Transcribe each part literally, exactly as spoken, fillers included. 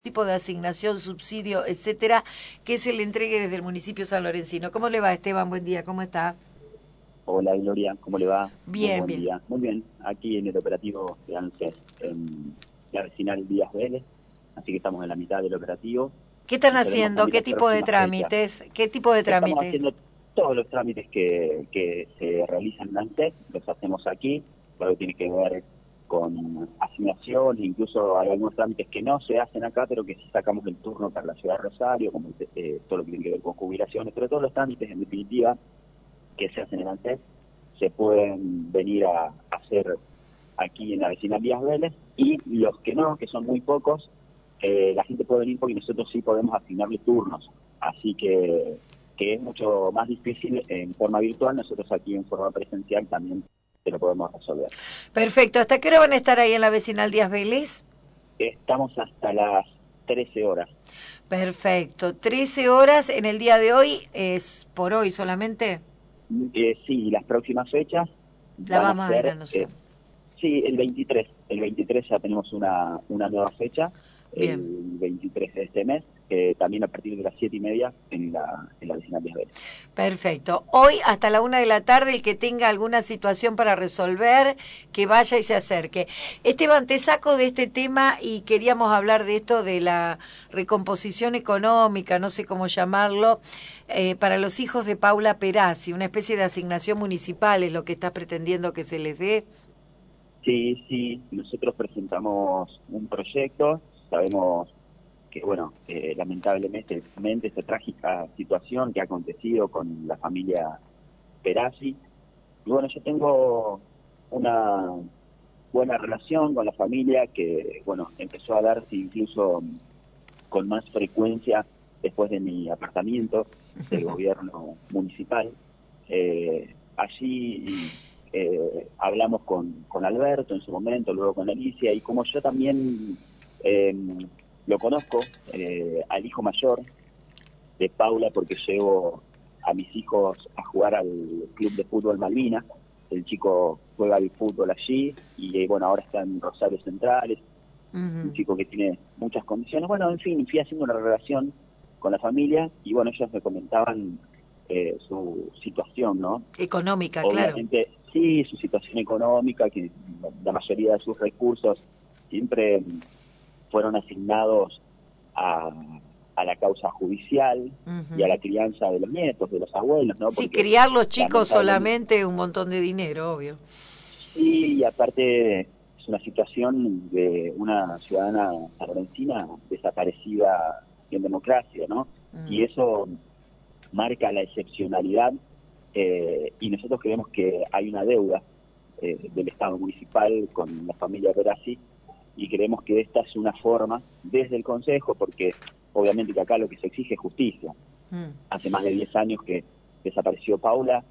tipo de asignación, subsidio, etcétera, que se le entregue desde el municipio San Lorenzino. ¿Cómo le va, Esteban? Buen día, ¿cómo está? Hola Gloria, ¿cómo le va? Muy Bien, buen bien. día. Muy bien, aquí en el operativo de ANSES, en la vecinal Díaz Vélez, así que estamos en la mitad del operativo ¿Qué están y esperemos haciendo? también ¿Qué las tipo de próximas fechas. trámites? ¿Qué tipo de Estamos trámites? haciendo todos los trámites que, que se realizan en ANSES, los hacemos aquí, todo lo que tiene que ver con asignación, incluso hay algunos trámites que no se hacen acá, pero que sí sacamos el turno para la ciudad de Rosario, como eh, todo lo que tiene que ver con jubilaciones, pero todos los trámites en definitiva que se hacen en ANSES se pueden venir a hacer aquí en la vecinal Díaz Vélez, y los que no, que son muy pocos, eh, la gente puede venir porque nosotros sí podemos asignarle turnos, así que, que es mucho más difícil en forma virtual, nosotros aquí en forma presencial también se lo podemos resolver. Perfecto. ¿Hasta qué hora van a estar ahí en la vecinal Díaz Vélez? Estamos hasta las trece horas. Perfecto. Trece horas en el día de hoy, ¿es por hoy solamente? Eh, sí, las próximas fechas La van a vamos a ir ser, eh, anunciando. sí, el veintitrés. El veintitrés ya tenemos una, una nueva fecha, Bien. el veintitrés de este mes, eh, también a partir de las siete y media en la, en la vecinal Díaz Vélez. Perfecto. Hoy hasta la una de la tarde, el que tenga alguna situación para resolver, que vaya y se acerque. Esteban, te saco de este tema y queríamos hablar de esto de la recomposición económica, no sé cómo llamarlo, eh, para los hijos de Paula Perazzi, una especie de asignación municipal es lo que estás pretendiendo que se les dé. Sí, sí, nosotros presentamos un proyecto, sabemos que, bueno, eh, lamentablemente esta trágica situación que ha acontecido con la familia Perazzi, y bueno, yo tengo una buena relación con la familia que, bueno, empezó a darse incluso con más frecuencia después de mi apartamiento del gobierno municipal. Eh, allí eh, hablamos con, con Alberto en su momento, luego con Alicia, y como yo también eh, lo conozco, eh, al hijo mayor de Paula, porque llevo a mis hijos a jugar al club de fútbol Malvinas. El chico juega al fútbol allí y, bueno, ahora está en Rosario Centrales, un Ujú. chico que tiene muchas condiciones. Bueno, en fin, fui haciendo una relación con la familia y, bueno, ellos me comentaban eh, su situación, ¿no? Económica, claro. Obviamente, sí, su situación económica, que la mayoría de sus recursos siempre fueron asignados a, a la causa judicial y a la Ujú. crianza de los nietos, de los abuelos, ¿no? Sí, Porque criar los chicos lamentablemente, solamente un montón de dinero, obvio. sí, y aparte es una situación de una ciudadana sarrencina desaparecida en democracia, ¿no? Mm. Y eso marca la excepcionalidad, eh, y nosotros creemos que hay una deuda eh, del Estado municipal con la familia Perazzi, y creemos que esta es una forma desde el Consejo, porque obviamente que acá lo que se exige es justicia. Mm. Hace más de diez años que desapareció Paula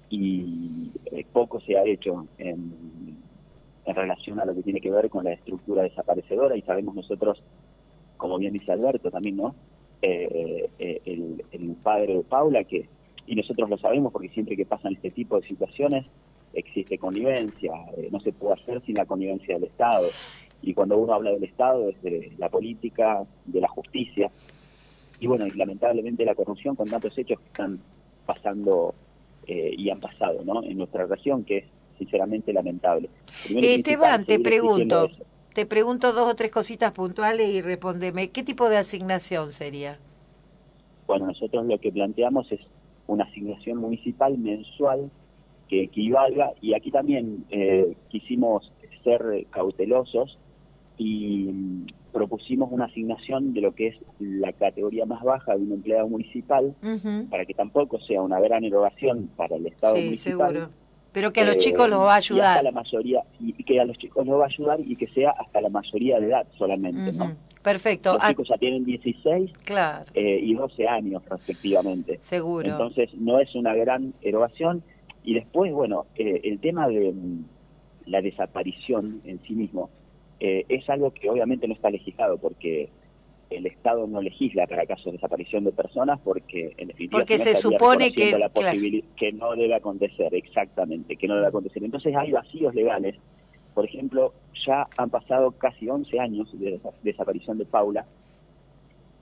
y eh, poco se ha hecho en, en relación a lo que tiene que ver con la estructura desaparecedora, y sabemos nosotros, como bien dice Alberto también, ¿no? Eh, eh, el, el padre de Paula, que, y nosotros lo sabemos porque siempre que pasan este tipo de situaciones existe connivencia, eh, no se puede hacer sin la connivencia del Estado. Y cuando uno habla del Estado es de la política, de la justicia, y bueno, y lamentablemente la corrupción con tantos hechos que están pasando eh, y han pasado, ¿no? En nuestra región, que es sinceramente lamentable. Primero y principal, Esteban, te seguir exigiendo pregunto, eso. te pregunto dos o tres cositas puntuales y respóndeme, ¿qué tipo de asignación sería? Bueno, nosotros lo que planteamos es una asignación municipal mensual que equivalga, y aquí también eh, quisimos ser cautelosos y mm, propusimos una asignación de lo que es la categoría más baja de un empleado municipal, Ujú. para que tampoco sea una gran erogación para el Estado Sí, municipal, seguro. Pero que a los chicos eh, los va a y hasta ayudar. la mayoría, y, y que a los chicos nos va a ayudar, y que sea hasta la mayoría de edad solamente, ¿no? Ujú. Perfecto. Los Ah, chicos ya tienen dieciséis claro, eh, y doce años respectivamente. seguro. Entonces no es una gran erogación. Y después, bueno, eh, el tema de mm, la desaparición en sí mismo eh, es algo que obviamente no está legislado, porque el Estado no legisla para casos de desaparición de personas, porque en definitiva si Porque no se estaría supone reconociendo que, la claro. posibilidad que no debe acontecer, exactamente, que no debe Mm. acontecer. Entonces hay vacíos legales. Por ejemplo, ya han pasado casi once años de esa desaparición de Paula,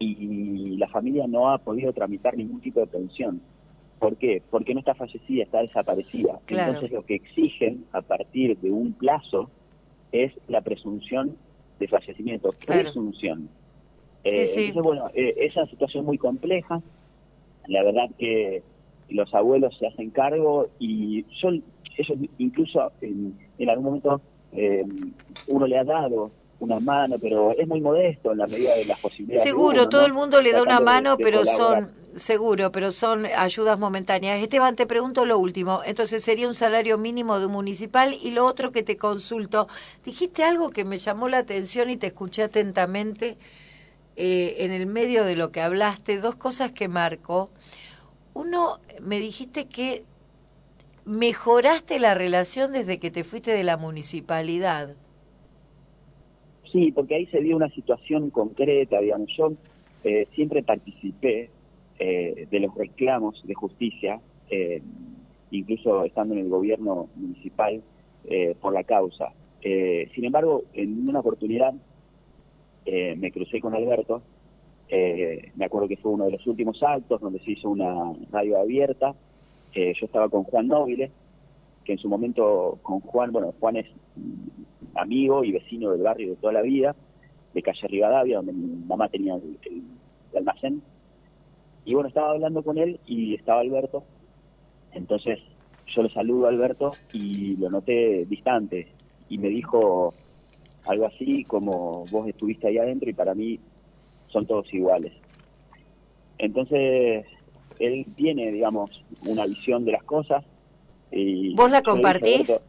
y la familia no ha podido tramitar ningún tipo de pensión. ¿Por qué? Porque no está fallecida, está desaparecida. Claro. Entonces lo que exigen a partir de un plazo es la presunción de fallecimiento, Claro. presunción. Sí, Eh, sí. Entonces, bueno, eh, es una situación muy compleja. La verdad que los abuelos se hacen cargo y son ellos incluso en, en algún momento eh, uno le ha dado una mano, pero es muy modesto en la medida de las posibilidades de Seguro, uno, todo el ¿no? mundo le da una Tratando de, mano, de pero colaborar. son, seguro, pero son ayudas momentáneas. Esteban, te pregunto lo último. Entonces sería un salario mínimo de un municipal y lo otro que te consulto. Dijiste algo que me llamó la atención y te escuché atentamente eh, en el medio de lo que hablaste. Dos cosas que marco. Uno, me dijiste que mejoraste la relación desde que te fuiste de la municipalidad. Sí, porque ahí se dio una situación concreta, digamos. Yo eh, siempre participé eh, de los reclamos de justicia, eh, incluso estando en el gobierno municipal, eh, por la causa. Eh, sin embargo, en una oportunidad eh, me crucé con Alberto, eh, me acuerdo que fue uno de los últimos actos donde se hizo una radio abierta, eh, yo estaba con Juan Nobile, que en su momento con Juan, bueno, Juan es amigo y vecino del barrio de toda la vida, de calle Rivadavia, donde mi mamá tenía el, el, el almacén, y bueno, estaba hablando con él y estaba Alberto, entonces yo lo saludo a Alberto y lo noté distante, y me dijo algo así como, vos estuviste ahí adentro y para mí son todos iguales. Entonces, él tiene, digamos, una visión de las cosas, y ¿Vos la yo le dije, compartís? Alberto,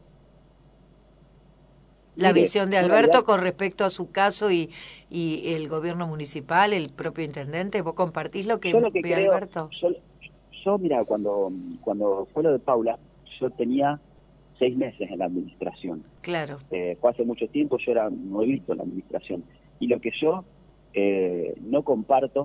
La mire, visión de yo en Alberto realidad, con respecto a su caso y, y el gobierno municipal, el propio intendente, ¿vos compartís lo que yo lo que ve creo, Alberto? yo, yo mira, cuando, cuando fue lo de Paula, yo tenía seis meses en la administración. Claro. Eh, fue hace mucho tiempo, yo era nuevito en la administración. Y lo que yo eh, no comparto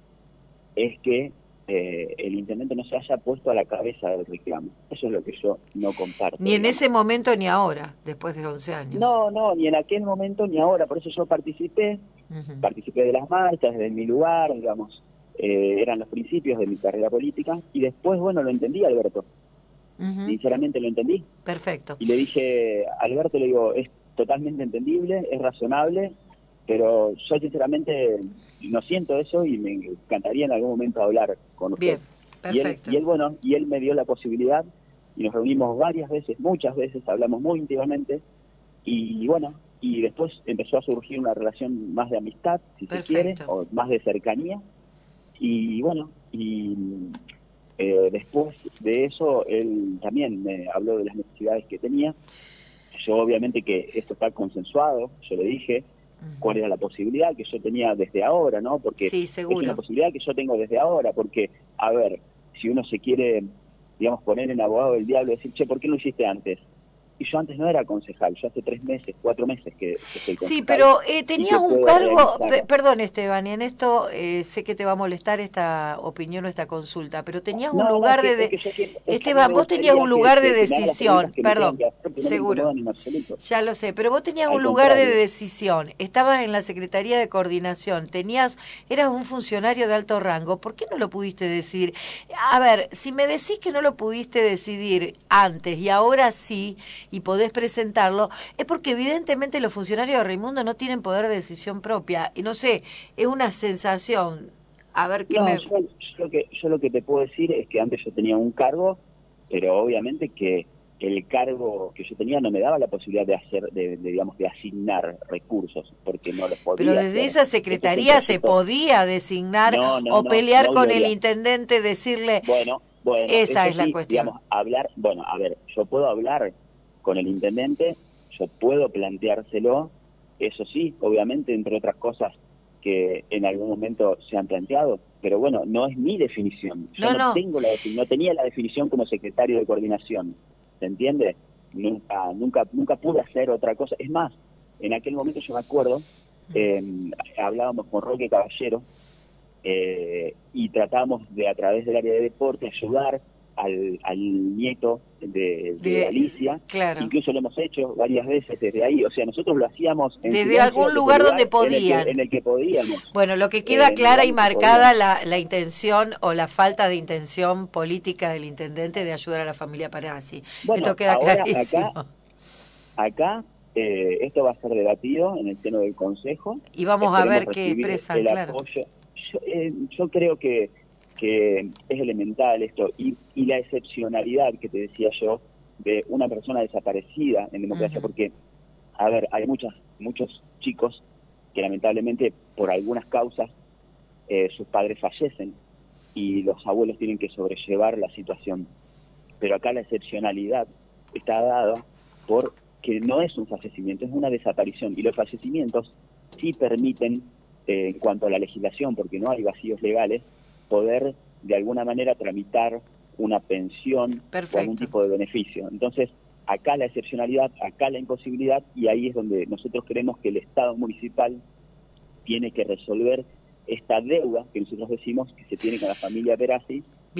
es que eh, el intendente no se haya puesto a la cabeza del reclamo. Eso es lo que yo no comparto, Ni en digamos. ese momento ni ahora, después de once años. No, no, ni en aquel momento ni ahora, por eso yo participé, Uh-huh. participé de las marchas desde mi lugar, digamos, eh, eran los principios de mi carrera política, y después, bueno, lo entendí, Alberto, Uh-huh. sinceramente lo entendí, Perfecto. y le dije, Alberto, le digo, es totalmente entendible, es razonable, pero yo sinceramente no siento eso y me encantaría en algún momento hablar con usted. Bien, Y él, perfecto. y él, bueno, y él me dio la posibilidad, y nos reunimos varias veces, muchas veces, hablamos muy íntimamente, y bueno, y después empezó a surgir una relación más de amistad, si se quiere, Perfecto. o más de cercanía, y bueno, y eh, después de eso él también me habló de las necesidades que tenía. Yo obviamente que esto está consensuado, yo le dije Uh-huh. cuál era la posibilidad que yo tenía desde ahora, ¿no? Porque Sí, es una seguro. posibilidad que yo tengo desde ahora, porque, a ver, si uno se quiere, digamos, poner en abogado del diablo y decir, che, ¿por qué no lo hiciste antes? Y yo antes no era concejal, yo hace tres meses, cuatro meses que, que soy concejal. Sí, pero eh, y tenías que un puedo cargo, realizar. pe- perdón Esteban, y en esto eh, sé que te va a molestar esta opinión o esta consulta, pero tenías un No, no, es lugar que, de... es de- que yo quiero, es que a mí Esteban, me vos tenías gustaría un que, lugar de que, que me hagan las preguntas decisión, que me tengan perdón, que hacer, porque no me seguro. incomodan en absoluto. Ya lo sé, pero vos tenías Al un lugar de contrario. decisión, estabas en la Secretaría de Coordinación, tenías, eras un funcionario de alto rango, ¿por qué no lo pudiste decir? A ver, si me decís que no lo pudiste decidir antes y ahora sí, y podés presentarlo, es porque evidentemente los funcionarios de Raimundo no tienen poder de decisión propia, y no sé, es una sensación, a ver qué No, me... yo, yo lo que, yo lo que te puedo decir es que antes yo tenía un cargo, pero obviamente que el cargo que yo tenía no me daba la posibilidad de hacer, de, de, digamos, de asignar recursos, porque no los Pero podía desde hacer. esa Este es un secretaría se proyecto. podía designar No, no, o no, pelear no, con el Gloria. intendente, decirle, Bueno, bueno, esa eso es la sí, cuestión. digamos, hablar, bueno, a ver, yo puedo hablar con el intendente, yo puedo planteárselo, eso sí, obviamente, entre otras cosas que en algún momento se han planteado, pero bueno, no es mi definición. Yo No, no no, tengo la definición, no tenía la definición como secretario de coordinación, ¿se entiende? Nunca, nunca, nunca pude hacer otra cosa. Es más, en aquel momento yo me acuerdo, eh, hablábamos con Roque Caballero, eh, y tratamos de, a través del área de deporte, ayudar al, al nieto de, de, de Alicia, claro. Incluso lo hemos hecho varias veces desde ahí, o sea, nosotros lo hacíamos en desde algún desde lugar, lugar donde podían. En el, que, en el que podíamos. Bueno, lo que queda eh, clara y marcada la, la intención o la falta de intención política del intendente de ayudar a la familia Perazzi. Bueno, esto queda ahora clarísimo. acá, acá eh, esto va a ser debatido en el seno del Consejo. Y vamos Esperemos a ver qué expresan, el claro. apoyo. Yo, eh, yo creo que, que es elemental esto, y, y la excepcionalidad que te decía yo, de una persona desaparecida en democracia, uh-huh. porque, a ver, hay muchas, muchos chicos que lamentablemente por algunas causas eh, sus padres fallecen y los abuelos tienen que sobrellevar la situación. Pero acá la excepcionalidad está dada por que no es un fallecimiento, es una desaparición. Y los fallecimientos sí permiten, eh, en cuanto a la legislación, porque no hay vacíos legales, poder de alguna manera tramitar una pensión Perfecto. o algún tipo de beneficio. Entonces, acá la excepcionalidad, acá la imposibilidad, y ahí es donde nosotros creemos que el Estado municipal tiene que resolver esta deuda que nosotros decimos que se tiene con la familia Perazzi,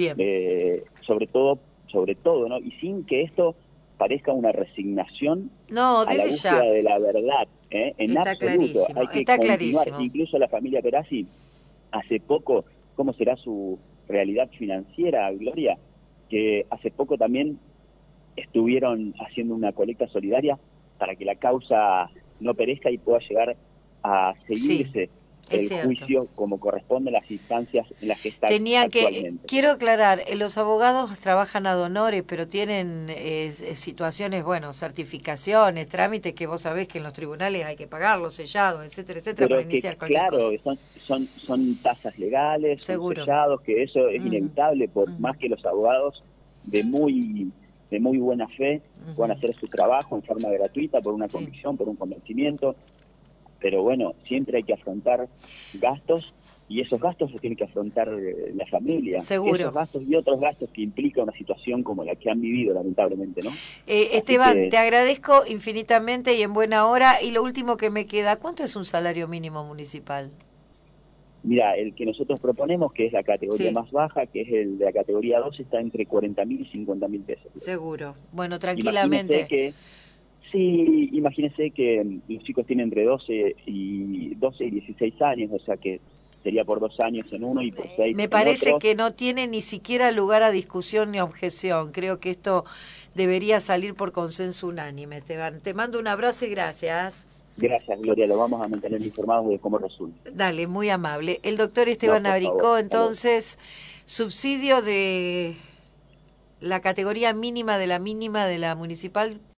eh, sobre todo, sobre todo, ¿no? Y sin que esto parezca una resignación no, a la búsqueda ya. de la verdad, ¿eh? En está absoluto. Clarísimo, Hay que está continuar. clarísimo. Incluso la familia Perazzi, hace poco, ¿cómo será su realidad financiera, Gloria? Que hace poco también estuvieron haciendo una colecta solidaria para que la causa no perezca y pueda llegar a seguirse. Sí. El cierto. juicio como corresponde a las instancias en las que está Tenía actualmente. Que, quiero aclarar, los abogados trabajan ad honorem, pero tienen eh, situaciones, bueno, certificaciones, trámites que vos sabés que en los tribunales hay que pagarlos, sellados, etcétera, etcétera, pero para iniciar que, cualquier claro, cosa. Son, son, son tasas legales, Seguro. son sellados, que eso es uh-huh. inevitable, por uh-huh. más que los abogados de muy de muy buena fe uh-huh. puedan hacer su trabajo en forma gratuita, por una convicción, sí. por un convencimiento. Pero bueno, siempre hay que afrontar gastos y esos gastos los tiene que afrontar la familia. Seguro. Esos gastos y otros gastos que implica una situación como la que han vivido, lamentablemente, ¿no? Eh, Esteban, que... te agradezco infinitamente y en buena hora. Y lo último que me queda, ¿cuánto es un salario mínimo municipal? Mira, el que nosotros proponemos, que es la categoría sí. más baja, que es el de la categoría dos, está entre cuarenta mil y cincuenta mil pesos. Seguro. Bueno, tranquilamente. Imagínese que Sí, imagínense que los chicos tienen entre doce y dieciséis años, o sea que sería por dos años en uno y por seis Me en parece otro. que no tiene ni siquiera lugar a discusión ni objeción. Creo que esto debería salir por consenso unánime, Esteban. Te mando un abrazo y gracias. Gracias, Gloria. Lo vamos a mantener informados de cómo resulta. Dale, muy amable. El doctor Esteban no, Abricó, favor, entonces, subsidio de la categoría mínima de la mínima de la municipal.